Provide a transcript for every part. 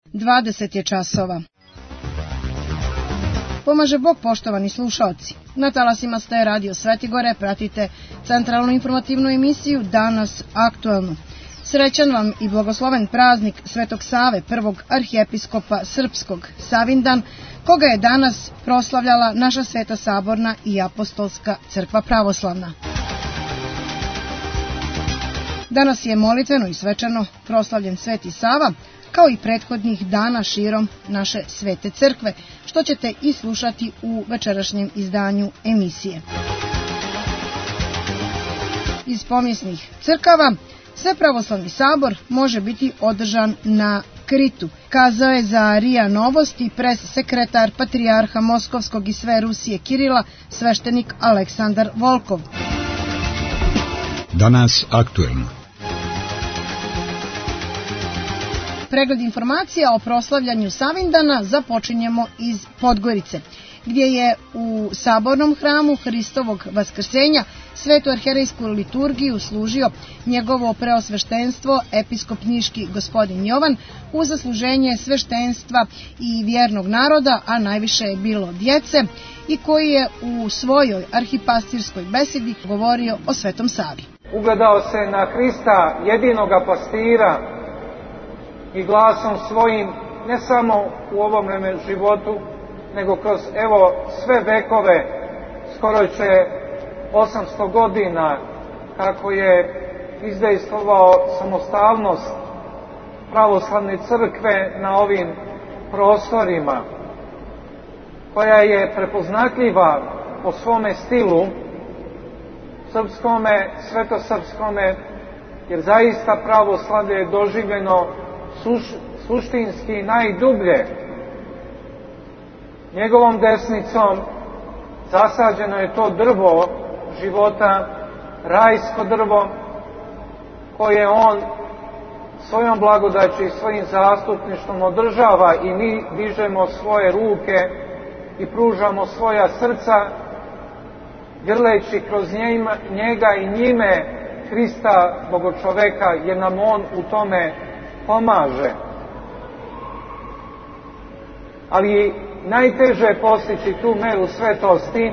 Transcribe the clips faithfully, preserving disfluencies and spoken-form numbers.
dvadeset je časova. Pomaže Bog, poštovani slušaoci. Na talasima ste Radio Svetigore, pratite centralnu informativnu emisiju Danas aktuelno. Srećan vam i blagosloven praznik Svetog Save, prvog arhijepiskopa srpskog, Savindan, koga je danas proslavljala naša Sveta Saborna i Apostolska crkva pravoslavna. Danas je molitveno i svečano proslavljen Sveti Sava, kao i prethodnih dana širom naše Svete crkve, što ćete i slušati u večerašnjem izdanju emisije. Iz pomijesnih crkava Svepravoslavni sabor može biti održan na Kritu, kazao je za RIA Novosti pres sekretar Patrijarha Moskovskog i sve Rusije Kirila, sveštenik Aleksandar Volkov. Danas aktuelno. Pregled informacija o proslavljanju Savindana započinjemo iz Podgorice, gdje je u Sabornom hramu Hristovog Vaskrsenja svetu arherejsku liturgiju služio njegovo preosveštenstvo episkop niški gospodin Jovan u zasluženje sveštenstva i vjernog naroda, a najviše je bilo djece, i koji je u svojoj arhipastirskoj besedi govorio o Svetom Savi. Ugledao se na Hrista, jedinoga pastira, i glasom svojim, ne samo u ovom životu, nego kroz evo sve vekove, skoro će osamsto godina kako je izdejstvovao samostalnost pravoslavne crkve na ovim prostorima, koja je prepoznatljiva po svome stilu srpskome, svetosrpskome, jer zaista pravoslavlje je doživljeno suš, suštinski najdublje. Njegovom desnicom zasađeno je to drvo života, rajsko drvo, koje on svojom blagodaću i svojim zastupništvom održava, i mi dižemo svoje ruke i pružamo svoja srca, grleći kroz njega i njime Hrista Bogočoveka, jer nam on u tome pomaže. Ali najteže je postići tu meru svetosti,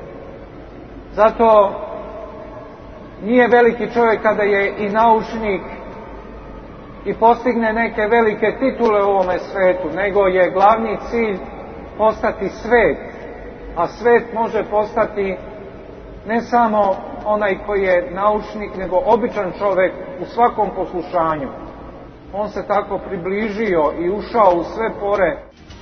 zato nije veliki čovjek kada je i naučnik i postigne neke velike titule u ovome svetu, nego je glavni cilj postati svet, a svet može postati ne samo onaj koji je naučnik, nego običan čovjek u svakom poslušanju. On se tako približio i ušao u sve pore.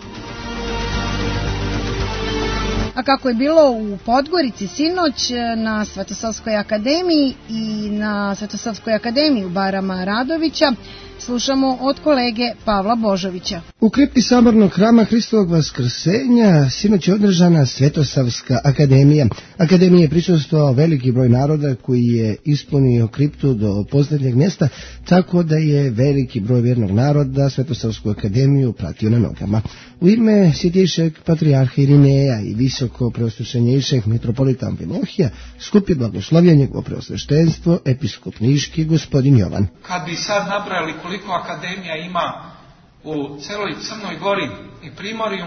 A kako je bilo u Podgorici sinoć na Svetosavskoj akademiji i na Svetosavskoj akademiji u Barama Radovića, slušamo od kolege Pavla Božovića. U kripti Sabornog hrama Hristovog Vaskrsenja sinoć je održana Svetosavska akademija. Akademiji je prisustvovao veliki broj naroda koji je ispunio kriptu do posljednjeg mjesta, tako da je veliki broj vjernog naroda Svetosavsku akademiju pratio na nogama. U ime svjetejšeg patrijarha Irineja i visoko preosveštenjejšeg mitropolita Amfilohija skupi blagoslovlja njegovo preosveštenstvo episkop niški gospodin Jovan. Kad bi sad nabrali koliko akademija ima u celoj Crnoj Gori i Primorju,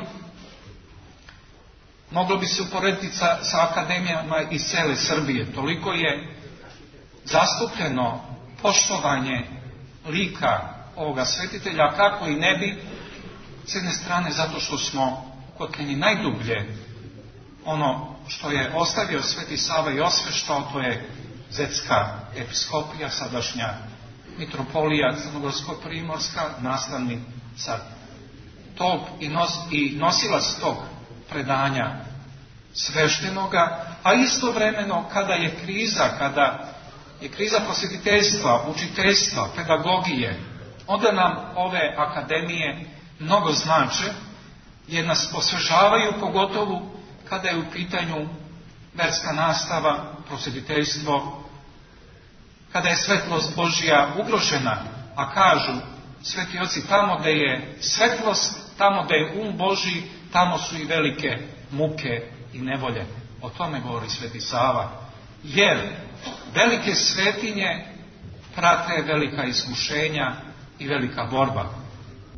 moglo bi se uporediti sa, sa akademijama iz cele Srbije. Toliko je zastupljeno poštovanje lika ovoga svetitelja, kako i ne bi, s jedne strane zato što smo ukotljeni najdublje ono što je ostavio Sveti Sava i osveštao, to je Zetska episkopija, sadašnja mitropolija Crnogorsko-Primorska, nastavnica tog i, nos, i nosilac tog predanja sveštenoga, a istovremeno kada je kriza, kada je kriza prosvjetiteljstva, učiteljstva, pedagogije, onda nam ove akademije mnogo znače, jer nas osvežavaju, pogotovo kada je u pitanju verska nastava, prosvjetiteljstvo, kada je svetlost Božja ugrožena, a kažu sveti oci, tamo gdje je svetlost, tamo gdje je um Božji, tamo su i velike muke i nevolje. O tome govori Sveti Sava. Jer velike svetinje prate velika iskušenja i velika borba.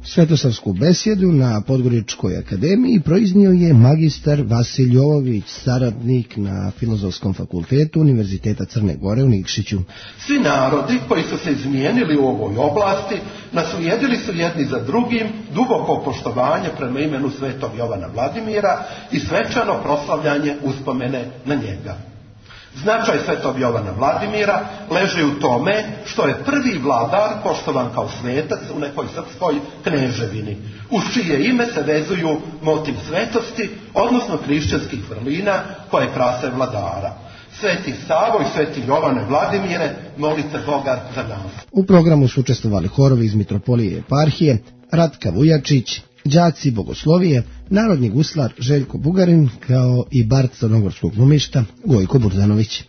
Svetosavsku besjedu na Podgoričkoj akademiji proiznio je magistar Vasilj Jovović, saradnik na Filozofskom fakultetu Univerziteta Crne Gore u Nikšiću. Svi narodi koji su se izmijenili u ovoj oblasti naslijedili su jedni za drugim duboko poštovanje prema imenu Svetog Jovana Vladimira i svečano proslavljanje uspomene na njega. Značaj Svetog Jovana Vladimira leži u tome što je prvi vladar poštovan kao svetac u nekoj srpskoj kneževini, uz čije ime se vezuju motiv svetosti, odnosno hrišćanskih vrlina koje krase vladara. Sveti Savo i Sveti Jovane Vladimire, molite Boga za nas. U programu su učestvovali horovi iz Mitropolije eparhije, Ratka Vujačić, đaci bogoslovije, narodni guslar Željko Bugarin, kao i bard crnogorskog glumišta Gojko Burzanović.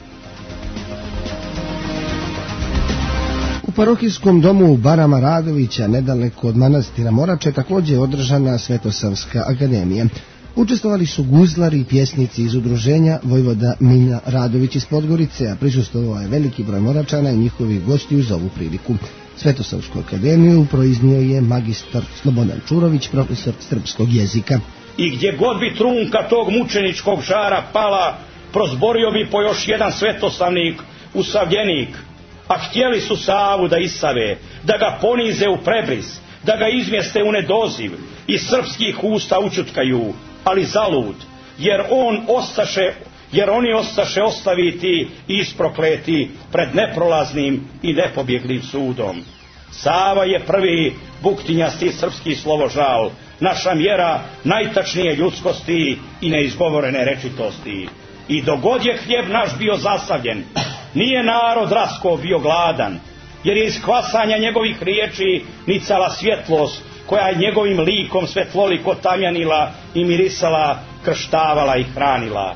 U parohijskom domu Barama Radovića, nedaleko od manastira Morače, također je održana Svetosavska akademija. Učestvovali su guzlari i pjesnici iz udruženja Vojvoda Mina Radović iz Podgorice, a prisustvovao je veliki broj Moračana i njihovih gostiju za ovu priliku. Svetosavsku akademiju proiznio je magistar Slobodan Čurović, profesor srpskog jezika. I gdje god bi trunka tog mučeničkog žara pala, prozborio bi po još jedan svetosavnik, usavljenik, a htjeli su Savu da isave, da ga ponize u prebris, da ga izmjeste u nedoziv i srpskih usta učutkaju, ali zalud, jer on ostaše jer oni ostaše ostaviti i isprokleti pred neprolaznim i nepobjeglim sudom. Sava je prvi buktinjasti srpski slovožal, naša mjera najtačnije ljudskosti i neizgovorene rečitosti. I dogod je hljeb naš bio zasavljen, nije narod Raskov bio gladan, jer je iz kvasanja njegovih riječi nicala svjetlost, koja je njegovim likom svetloliko tamjanila i mirisala, krštavala i hranila.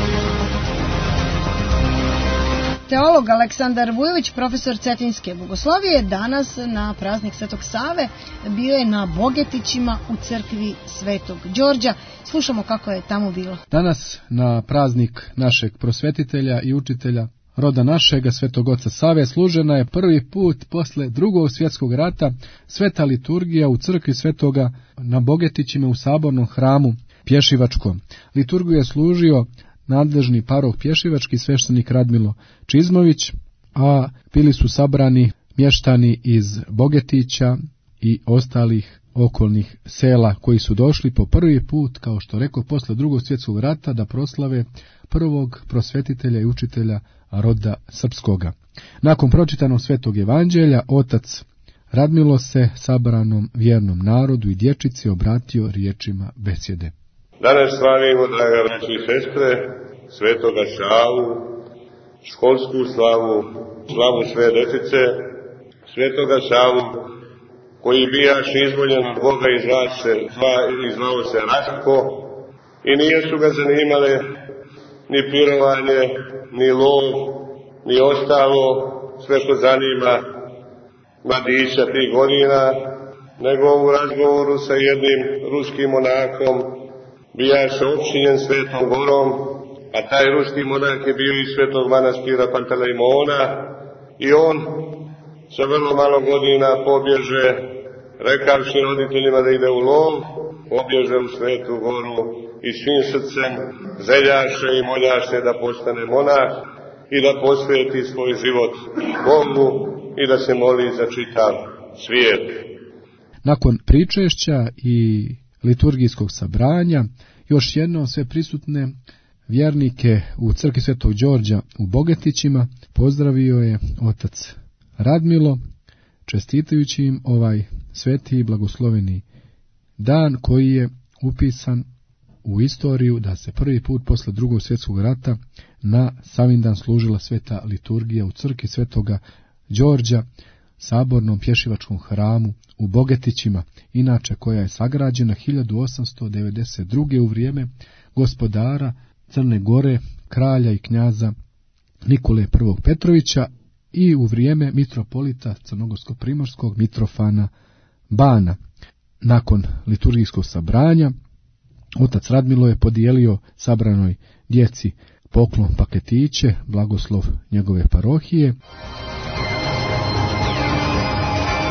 Teolog Aleksandar Vujović, profesor Cetinske bogoslovije, danas na praznik Svetog Save bio je na Bogetićima u crkvi Svetog Đorđa. Slušamo kako je tamo bilo. Danas na praznik našeg prosvetitelja i učitelja roda našega Svetog Oca Save služena je prvi put posle drugog svjetskog rata sveta liturgija u crkvi Svetoga na Bogetićima u sabornom hramu Pješivačkom. Liturgiju je služio nadležni paroh Pješivački sveštenik Radmilo Čizmović, a bili su sabrani mještani iz Bogetića i ostalih okolnih sela koji su došli po prvi put, kao što rekao, posle drugog svjetskog rata da proslave prvog prosvetitelja i učitelja roda srpskoga. Nakon pročitanog Svetog evanđelja, otac Radmilo se sabranom vjernom narodu i dječici obratio riječima besjede. Danas slavimo, draga braći i sestre, Svetoga Savu, školsku slavu, slavu sve djecice, Svetoga Savu, koji bijaš izvoljen od Boga i zvao se, i zvao se Ratko, i nije su ga zanimale ni pirovanje, ni lov, ni ostalo, sve što zanima mladića tih godina, nego u razgovoru sa jednim ruskim monakom bijaš opšinjen Svetom Gorom, a taj ruski monak je bio iz Svetog manastira Pantelejmona i on sa vrlo malo godina pobježe, rekavši roditeljima da ide u lov, pobježe u Svetu Goru i svim srcem zeljaše i moljaše da postane monah i da posveti svoj život Bogu i da se moli za čitav svijet. Nakon pričešća i liturgijskog sabranja, još jednom sve prisutne vjernike u crkvi Svetog Đorđa u Bogetićima pozdravio je otac Radmilo, čestitajući im ovaj sveti i blagosloveni dan koji je upisan u istoriju da se prvi put posle drugog svjetskog rata na Savindan služila sveta liturgija u crkvi Svetoga Đorđa, sabornom pješivačkom hramu u Bogetićima, inače koja je sagrađena hiljadu osamsto devedeset druge. u vrijeme gospodara Crne Gore, kralja i knjaza Nikole prvog Petrovića i u vrijeme mitropolita crnogorsko-primorskog Mitrofana Bana. Nakon liturgijskog sabranja, otac Radmilo je podijelio sabranoj djeci poklon paketiće, blagoslov njegove parohije.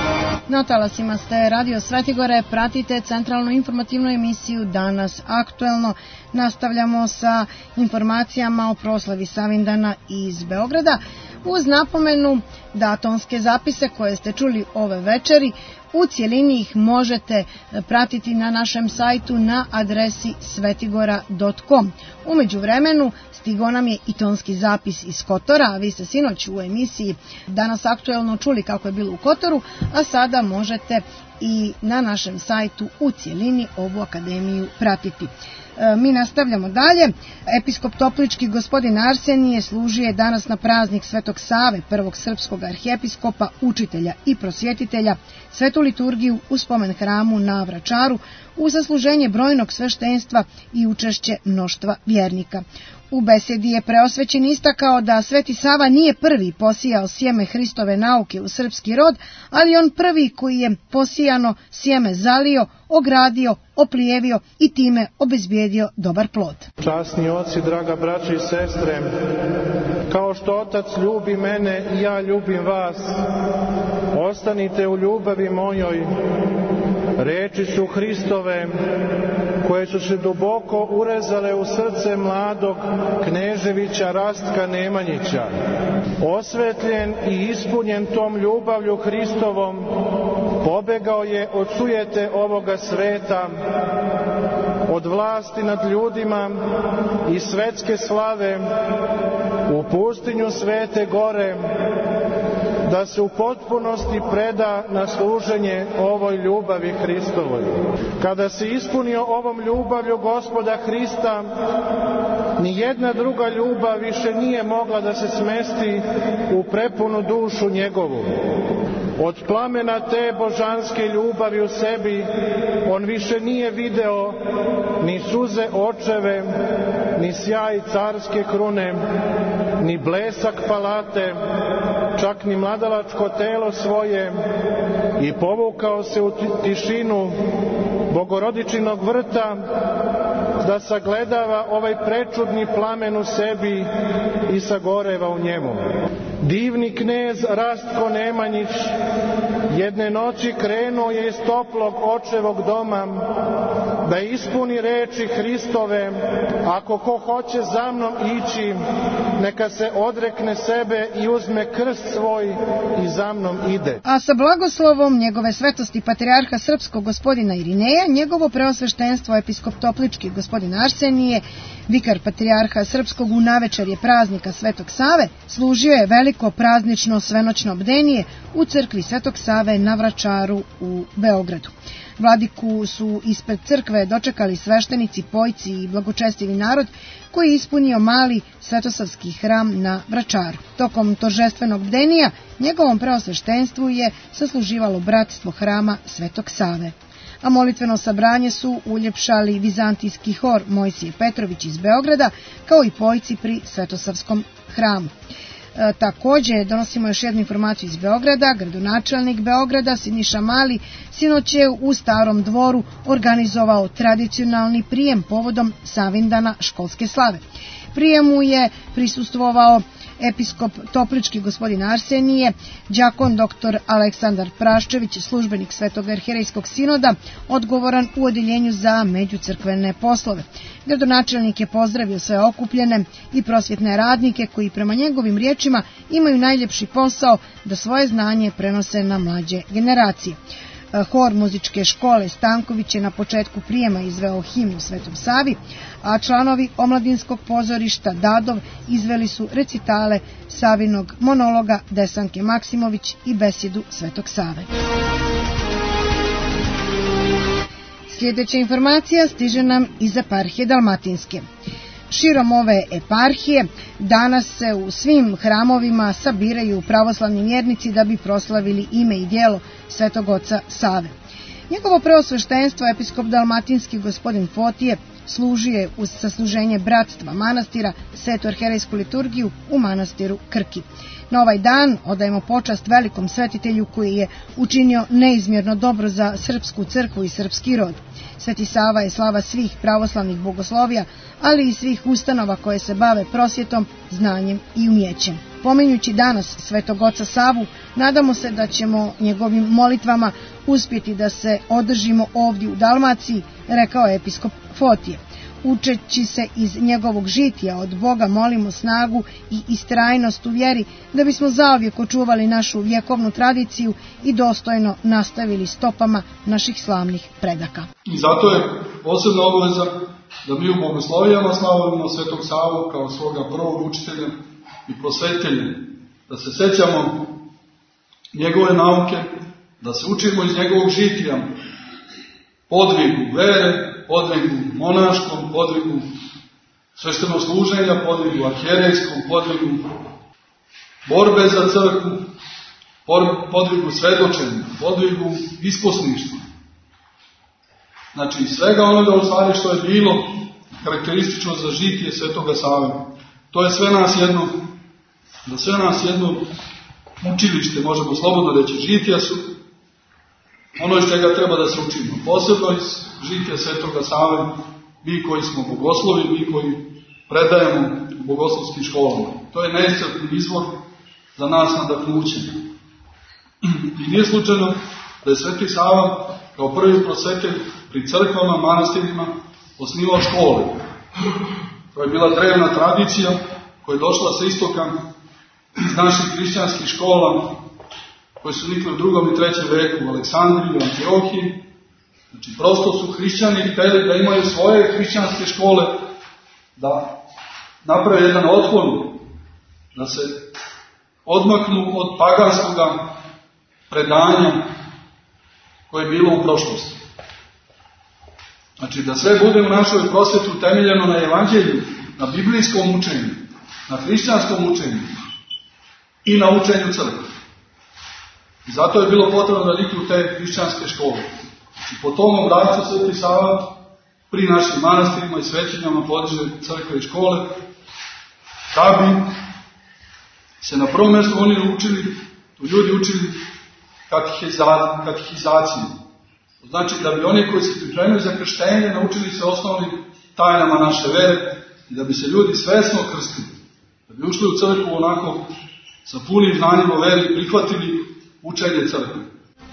Na talasima ste Radio Svetigore, pratite centralnu informativnu emisiju Danas aktuelno. Nastavljamo sa informacijama o proslavi Savindana iz Beograda, uz napomenu da tonske zapise koje ste čuli ove večeri u cijelini ih možete pratiti na našem sajtu na adresi svetigora dot com. U međuvremenu stigao nam je i tonski zapis iz Kotora, a vi ste sinoć u emisiji Danas aktuelno čuli kako je bilo u Kotoru, a sada možete i na našem sajtu u cijelini ovu akademiju pratiti. E, mi nastavljamo dalje. Episkop Toplički gospodin Arsenije služio je danas na praznik Svetog Save, prvog srpskog arhijepiskopa, učitelja i prosvjetitelja, svetu liturgiju u spomen hramu na Vračaru, u zasluženje brojnog sveštenstva i učešće mnoštva vjernika. U besedi je preosvećen istakao da Sveti Sava nije prvi posijao sjeme Hristove nauke u srpski rod, ali on prvi koji je posijano sjeme zalio, ogradio, oplijevio i time obezbijedio dobar plod. Časni oci, draga braća i sestre, kao što Otac ljubi mene i ja ljubim vas, ostanite u ljubavi mojoj. Reči su Hristove, koje su se duboko urezale u srce mladog Kneževića Rastka Nemanjića. Osvetljen i ispunjen tom ljubavlju Hristovom, pobegao je od sujete ovoga sveta, od vlasti nad ljudima i svetske slave u pustinju Svete Gore, da se u potpunosti preda na služenje ovoj ljubavi Hristovoj. Kada se ispunio ovom ljubavlju Gospoda Hrista, ni jedna druga ljubav više nije mogla da se smesti u prepunu dušu njegovu. Od plamena te božanske ljubavi u sebi on više nije video ni suze očeve, ni sjaj carske krune, ni blesak palate, čak ni mladalačko telo svoje, i povukao se u tišinu Bogorodičinog vrta da sagledava ovaj prečudni plamen u sebi i sagoreva u njemu. Divni knez Rastko Nemanjić jedne noći krenuo je iz toplog očevog doma da ispuni reči Hristove: ako ko hoće za mnom ići, neka se odrekne sebe i uzme krst svoj i za mnom ide. A sa blagoslovom njegove svetosti patrijarha srpskog gospodina Irineja, njegovo preosveštenstvo episkop Toplički gospodin Arsenije, vikar patrijarha srpskog u navečerje praznika Svetog Save, služio je veliko praznično svenoćno bdenije u crkvi Svetog Save na Vračaru u Beogradu. Vladiku su ispred crkve dočekali sveštenici, pojci i blagočestivi narod koji je ispunio mali svetosavski hram na Vračaru. Tokom toržestvenog bdenija njegovom preosveštenstvu je sasluživalo bratstvo hrama Svetog Save. A molitveno sabranje su uljepšali vizantijski hor Mojsije Petrović iz Beograda, kao i pojci pri Svetosavskom hramu. E, također donosimo još jednu informaciju iz Beograda. Gradonačelnik Beograda Siniša Mali sinoć je u Starom dvoru organizovao tradicionalni prijem povodom Savindana školske slave. Prijemu je prisustvovao episkop Toplički gospodin Arsenije, đakon doktor Aleksandar Praščević, službenik Svetog arhijerejskog sinoda, odgovoran u odeljenju za međucrkvene poslove. Gradonačelnik je pozdravio sve okupljene i prosvjetne radnike koji prema njegovim riječima imaju najljepši posao da svoje znanje prenose na mlađe generacije. Hor muzičke škole Stanković je na početku prijema izveo himnu Svetom Savi, a članovi omladinskog pozorišta Dadov izveli su recitale Savinog monologa Desanke Maksimović i besjedu Svetog Save. Sljedeća informacija stiže nam iz eparhije Dalmatinske. Širom ove eparhije danas se u svim hramovima sabiraju pravoslavni vjernici da bi proslavili ime i djelo Svetog oca Save. Njegovo preosveštenstvo episkop Dalmatinski gospodin Fotije služio je uz sasluženje bratstva manastira svetu arhijerejsku liturgiju u manastiru Krki. Na ovaj dan odajemo počast velikom svetitelju koji je učinio neizmjerno dobro za srpsku crkvu i srpski rod. Sveti Sava je slava svih pravoslavnih bogoslovija, ali i svih ustanova koje se bave prosvjetom, znanjem i umjećem. Pominjući danas Svetog Oca Savu, nadamo se da ćemo njegovim molitvama uspjeti da se održimo ovdje u Dalmaciji, rekao je episkop Fotije. Učeći se iz njegovog žitija od Boga molimo snagu i istrajnost u vjeri da bismo zauvijek očuvali našu vjekovnu tradiciju i dostojno nastavili stopama naših slavnih predaka. I zato je posebna obaveza da mi u bogoslovijama slavimo Svetog Savu kao svoga prvog učitelja i prosvetitelja, da se sećamo njegove nauke, da se učimo iz njegovog žitija, podvigu vere, podvigu monaškom, podvigu sveštenog služenja, podvigu arhijerejskom, podvigu borbe za crkvu, podvigu svedočenja, podvigu isposništva. Znači, svega onoga u stvari što je bilo karakteristično za žitije Svetoga Save. To je sve nas jedno, da sve nas jedno učilište, možemo slobodno reći. Žitija su ono iz čega treba da se učimo. Posebno iz žitija Svetoga Save, mi koji smo bogoslovi, mi koji predajemo u bogoslovskim školama. To je neiscrpni izvor za nas nadahnuće. I nije slučajno da je Sveti Sava kao prvi prosvetelj pri crkvama, manastirima osnivao škole. To je bila drevna tradicija koja je došla sa istoka iz naših hrišćanskih škola koje su nikle u drugom i trećem veku u Aleksandriji, u Antiohiji. Znači, prosto su hrišćani hteli da imaju svoje hrišćanske škole, da naprave jedan otklon, da se odmaknu od paganskog predanja koje je bilo u prošlosti. Znači, da sve bude u našoj prosveti utemeljeno na evanđelju, na biblijskom učenju, na hrišćanskom učenju i na učenju crkve. I zato je bilo potrebno da niknu te hrišćanske škole. Znači, po tom obrascu Sveti Sava pri našim manastirima i svećenjama podiže crkve i škole, da bi se na prvom mjestu oni učili, ljudi učili katehizaciju. Znači da bi oni koji se pripremaju za krštenje naučili se osnovnim tajnama naše vere i da bi se ljudi svesno krstili. Da bi ušli u crkvu onako sa punim znanjem o veri i prihvatili učenje crkve.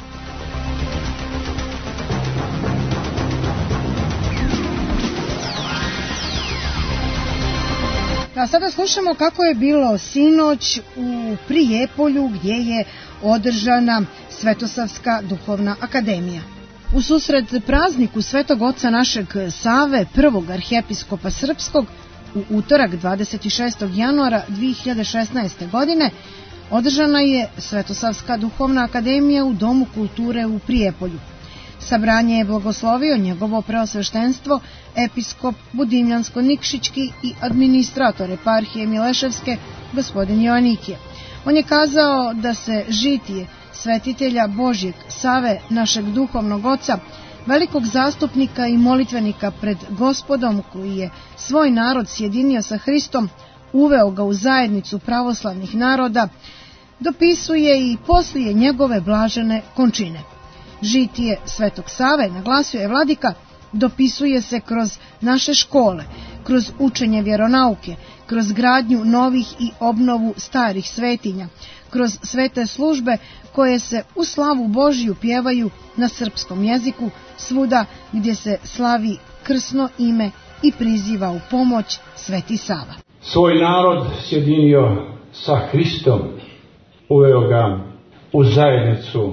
A sada slušamo kako je bilo sinoć u Prijepolju gdje je održana Svetosavska duhovna akademija. U susret prazniku Svetog Oca našeg Save, prvog arhijepiskopa srpskog, u utorak dvadeset šestog januara dvije hiljade šesnaeste. godine održana je Svetosavska duhovna akademija u Domu kulture u Prijepolju. Sabranje je blagoslovio njegovo preosveštenstvo, episkop Budimljansko-Nikšićki i administrator eparhije Mileševske, gospodin Joanikije. On je kazao da se žitije svetitelja Božjeg Save, našeg duhovnog oca, velikog zastupnika i molitvenika pred Gospodom, koji je svoj narod sjedinio sa Hristom, uveo ga u zajednicu pravoslavnih naroda, dopisuje i poslije njegove blažene končine. Žitije Svetog Save, naglasio je vladika, dopisuje se kroz naše škole, kroz učenje vjeronauke, kroz gradnju novih i obnovu starih svetinja, kroz svete službe koje se u slavu Božju pjevaju na srpskom jeziku, svuda gdje se slavi krsno ime i priziva u pomoć Sveti Sava. Svoj narod sjedinio sa Hristom, uveo ga u zajednicu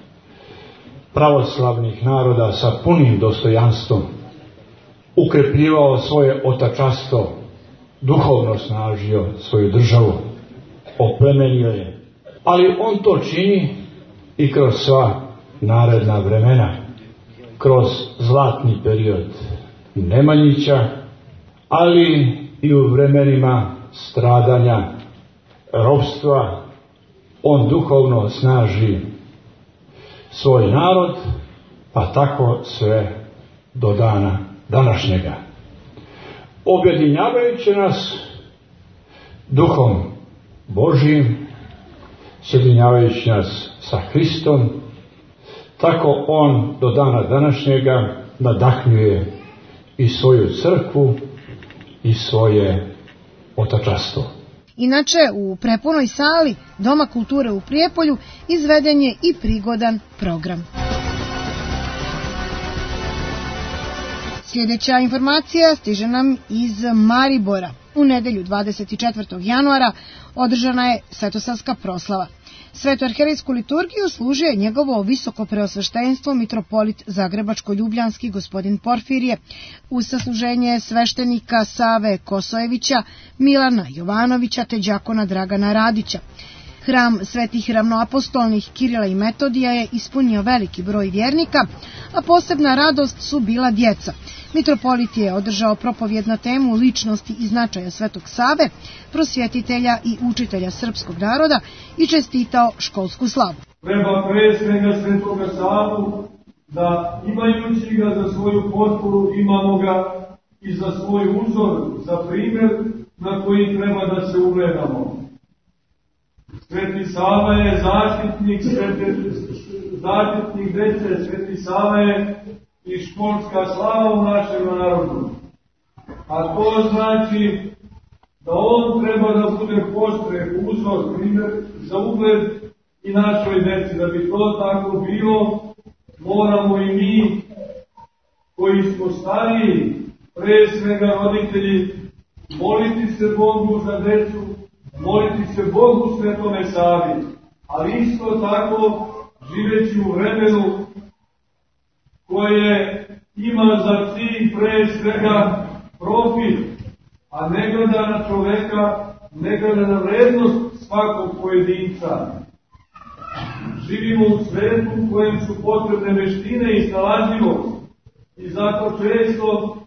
pravoslavnih naroda sa punim dostojanstvom, ukrepljivao svoje otačastvo, duhovno snažio svoju državu, oplemenio je. Ali on to čini i kroz sva naredna vremena, kroz zlatni period Nemanjića, ali i u vremenima stradanja, ropstva. On duhovno snaži svoj narod, pa tako sve do dana današnjega. Objedinjavajući nas duhom Božijim, sjedinjavajući nas sa Hristom, tako on do dana današnjega nadahnjuje i svoju crkvu i svoje otačastvo. Inače, u prepunoj sali Doma kulture u Prijepolju izveden je i prigodan program. Sljedeća informacija stiže nam iz Maribora. U nedelju dvadeset četvrtog januara održana je svetosavska proslava. Svetoarherejsku liturgiju služio je njegovo visoko preosveštenstvo mitropolit Zagrebačko-ljubljanski gospodin Porfirije uz sasluženje sveštenika Save Kosojevića, Milana Jovanovića te đakona Dragana Radića. Hram svetih ravnoapostolnih Kirila i Metodija je ispunio veliki broj vjernika, a posebna radost su bila djeca. Mitropolit je održao propovjed na temu ličnosti i značaja Svetog Save, prosvjetitelja i učitelja srpskog naroda i čestitao školsku slavu. Treba pre svega Svetoga Savu da imajući ga za svoju potporu imamo ga i za svoj uzor, za primjer na koji treba da se ugledamo. Sveti Sava je zaštitnik, sveti, zaštitnik dece, Sveti Sava je i školska slava u našem narodu. A to znači da on treba da bude postreh, uzor, primjer za ugled i našoj deci. Da bi to tako bilo, moramo i mi koji smo stariji, pre svega roditelji, moliti se Bogu za decu, moliti se Bogu Svetome Savi, ali isto tako živeći u vremenu koje ima za cilj pre svega profit, a ne gleda na čoveka, ne gleda na vrednost svakog pojedinca. Živimo u svetu u kojem su potrebne veštine i snalažljivost i zato često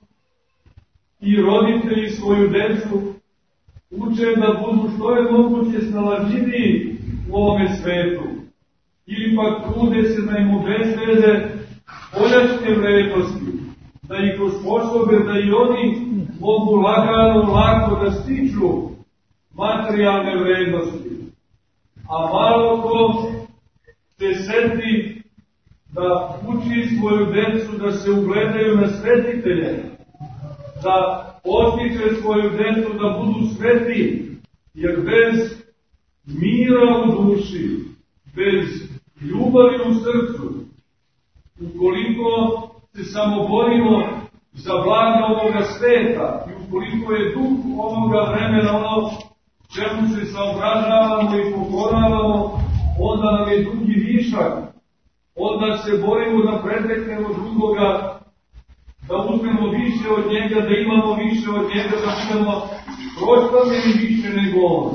i roditelji svoju decu uče da budu što je moguće snalažljiviji u ovome svetu ili pak trude se da im obezbede poljačke vrednosti, da ih osposobe da i oni mogu lagano, lako da stiču materijalne vrednosti. A malo ko se seti da uči svoju decu da se ugledaju na svetitelje, da postiče svoju decu da budu sveti, jer bez mira u duši, bez ljubavi u srcu, ukoliko se samo borimo za blaga ovoga sveta i ukoliko je duh ovoga vremena ono čemu se saobražavamo i pokoravamo, onda nam je drugi višak, onda se borimo da preteknemo drugoga, da uzmemo više od njega, da imamo više od njega, da budemo proslavljeni više nego on.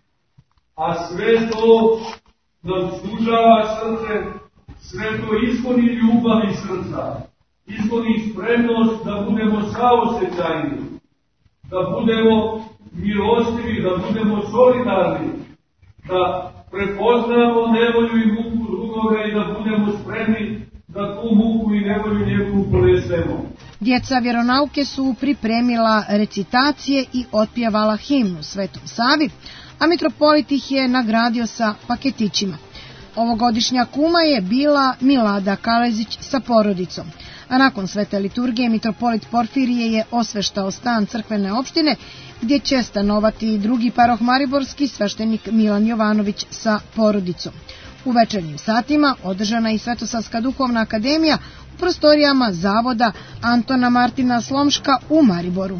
A sve to nam sužava srce, sve to ispuni ljubav iz srca, ispuni spremnost da budemo saosećajni, da budemo milostivi, da budemo solidarni, da prepoznamo nevolju i muku drugoga i da budemo spremni da tu muku i nevolju njegovu ponesemo. Djeca vjeronauke su pripremila recitacije i otpjevala himnu Svetom Savi, a mitropolit ih je nagradio sa paketićima. Ovogodišnja kuma je bila Milada Kalezić sa porodicom, a nakon svete liturgije mitropolit Porfirije je osveštao stan crkvene opštine gdje će stanovati drugi paroh mariborski sveštenik Milan Jovanović sa porodicom. U večernjim satima održana i Svetosavska duhovna akademija u prostorijama zavoda Antona Martina Slomška u Mariboru.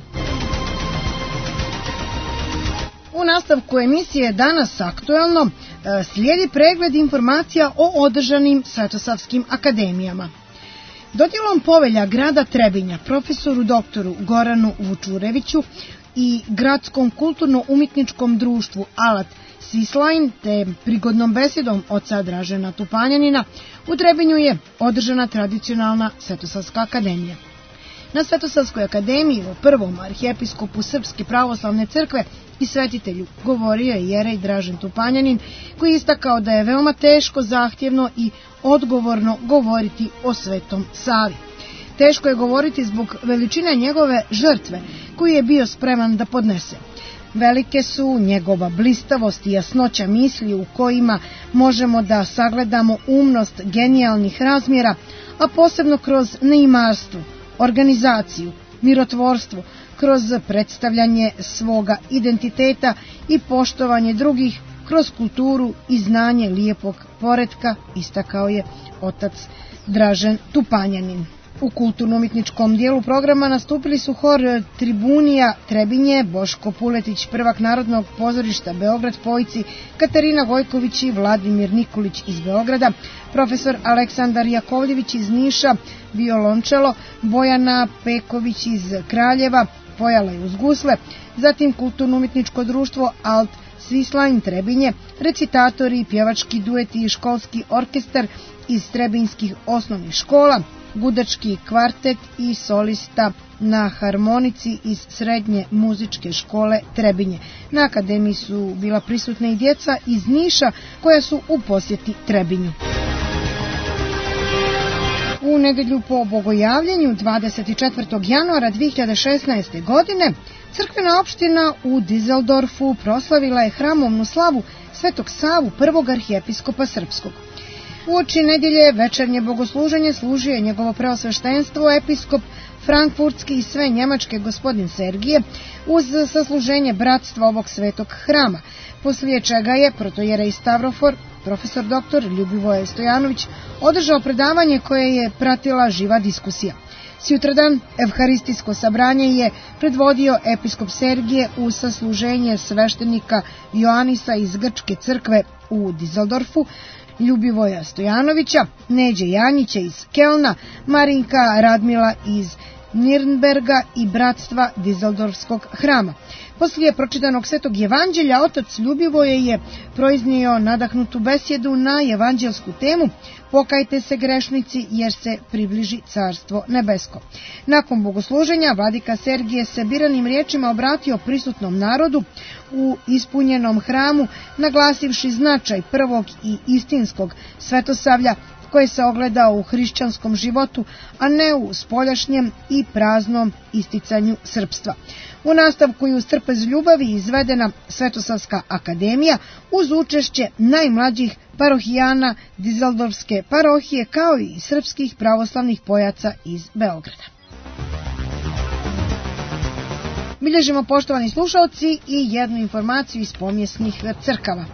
U nastavku emisije Danas aktuelno slijedi pregled informacija o održanim Svetosavskim akademijama. Dodjelom povelja grada Trebinja profesoru doktoru Goranu Vučureviću i Gradskom kulturno-umjetničkom društvu Alat Sislajn te prigodnom besedom oca Dražena Tupanjanina u Trebinju je održana tradicionalna Svetosavska akademija. Na Svetosavskoj akademiji o prvom arhijepiskopu Srpske pravoslavne crkve i svetitelju govorio je jerej Dražen Tupanjanin, koji je istakao da je veoma teško, zahtjevno i odgovorno govoriti o Svetom Savi. Teško je govoriti zbog veličine njegove žrtve koju je bio spreman da podnese. Velike su njegova blistavost i jasnoća misli u kojima možemo da sagledamo umnost genijalnih razmjera, a posebno kroz neimarstvo, organizaciju, mirotvorstvo, kroz predstavljanje svoga identiteta i poštovanje drugih, kroz kulturu i znanje lijepog poretka, istakao je otac Dražen Tupanjanin. U kulturno-umjetničkom dijelu programa nastupili su hor Tribunija Trebinje, Boško Puletić, prvak Narodnog pozorišta Beograd, Pojci, Katarina Vojković i Vladimir Nikolić iz Beograda, profesor Aleksandar Jakovljević iz Niša, violončelo, Bojana Peković iz Kraljeva, pojala je uz gusle, zatim kulturno-umjetničko društvo Alt Svislajn Trebinje, recitatori i pjevački dueti i školski orkestar iz trebinskih osnovnih škola, gudački kvartet i solista na harmonici iz srednje muzičke škole Trebinje. Na akademiji su bila prisutna i djeca iz Niša koja su u posjeti Trebinju. U nedjelju po bogojavljenju dvadeset četvrtog januara dvije hiljade šesnaeste. godine crkvena opština u Dizeldorfu proslavila je hramovnu slavu Svetog Savu, prvog arhijepiskopa srpskog. Uoči nedjelje večernje bogosluženje služio je njegovo preosveštenstvo episkop Frankfurtski i sve njemačke gospodin Sergije uz sasluženje bratstva ovog svetog hrama, poslije čega je protojerej Stavrofor, profesor doktor Ljubivoje Stojanović, održao predavanje koje je pratila živa diskusija. Sutradan evharistijsko sabranje je predvodio episkop Sergije u sasluženje sveštenika Joanisa iz Grčke crkve u Dizeldorfu, Ljubivoja Stojanovića, Neđe Janjića iz Kelna, Marinka Radmila iz Nirnberga i bratstva Dizeldorfskog hrama. Poslije pročitanog Svetog evanđelja, otac Ljubivoje je proiznio nadahnutu besjedu na evanđelsku temu Pokajte se grešnici jer se približi carstvo nebesko. Nakon bogosluženja vladika Sergije se biranim riječima obratio prisutnom narodu u ispunjenom hramu, naglasivši značaj prvog i istinskog svetosavlja koje se ogleda u hrišćanskom životu, a ne u spoljašnjem i praznom isticanju srpstva. U nastavku je uz trpez ljubavi izvedena Svetosavska akademija uz učešće najmlađih parohijana Dizeldorfske parohije kao i srpskih pravoslavnih pojaca iz Beograda. Bilježimo, poštovani slušalci, i jednu informaciju iz pomjesnih crkava.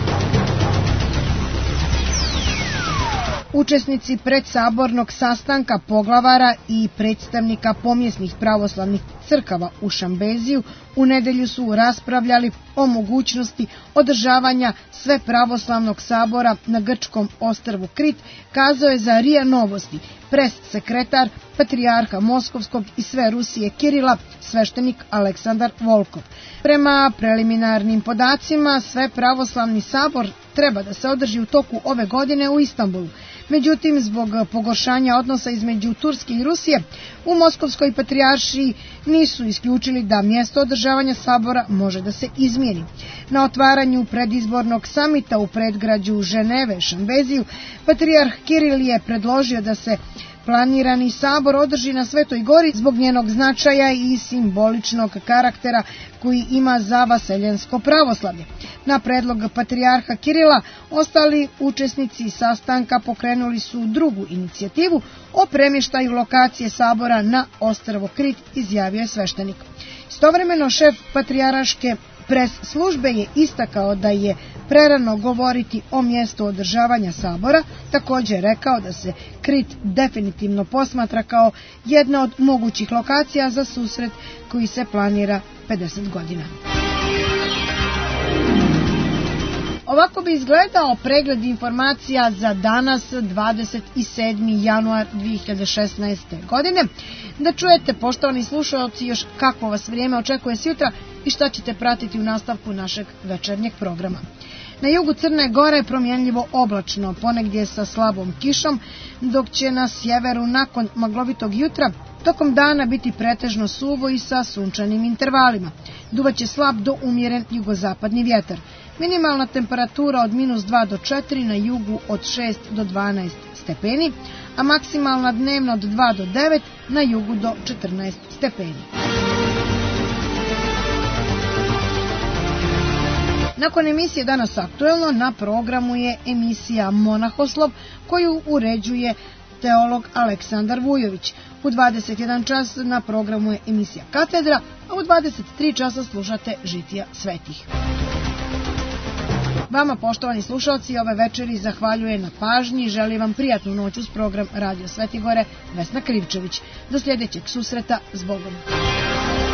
Učesnici predsabornog sastanka poglavara i predstavnika pomjesnih pravoslavnih crkava u Šambeziju u nedjelju su raspravljali o mogućnosti održavanja sve pravoslavnog sabora na grčkom ostrvu Krit, kazao je za R I A Novosti pres sekretar patrijarha Moskovskog i sve Rusije Kirila, sveštenik Aleksandar Volkov. Prema preliminarnim podacima, sve pravoslavni sabor treba da se održi u toku ove godine u Istanbulu. Međutim, zbog pogoršanja odnosa između Turske i Rusije, u Moskovskoj patrijaršiji nisu isključili da mjesto održavanja sabora može da se izmijeni. Na otvaranju predizbornog samita u predgrađu Ženeve, Šambeziju, patrijarh Kiril je predložio da se planirani sabor održi na Svetoj Gori zbog njenog značaja i simboličnog karaktera koji ima za vaseljensko pravoslavlje. Na predlog patrijarha Kirila, ostali učesnici sastanka pokrenuli su drugu inicijativu o premještaju lokacije sabora na ostrvo Krit, izjavio je sveštenik. Istovremeno šef patrijarhaške pres službe je istakao da je prerano govoriti o mjestu održavanja sabora, također rekao da se Krit definitivno posmatra kao jedna od mogućih lokacija za susret koji se planira pedeset godina. Ovako bi izgledao pregled informacija za danas, dvadeset sedmi januar dvije hiljade šesnaeste. godine. Da čujete, poštovani slušalci, još kako vas vrijeme očekuje sutra i šta ćete pratiti u nastavku našeg večernjeg programa. Na jugu Crne Gore je promjenljivo oblačno, ponegdje sa slabom kišom, dok će na sjeveru nakon maglovitog jutra tokom dana biti pretežno suvo i sa sunčanim intervalima. Duvaće slab do umjeren jugozapadni vjetar. Minimalna temperatura od minus dva do četiri, na jugu od šest do dvanaest stepeni, a maksimalna dnevna od dva do devet, na jugu do četrnaest stepeni. Nakon emisije Danas aktuelno, na programu je emisija Monahoslov koju uređuje teolog Aleksandar Vujović. U dvadeset jedan čas na programu je emisija Katedra, a u dvadeset tri časa slušate Žitija svetih. Vama, poštovani slušalci, ove večeri zahvaljuje na pažnji i želi vam prijatnu noć uz program Radio Svetigore Vesna Krivčević. Do sljedećeg susreta, s Bogom.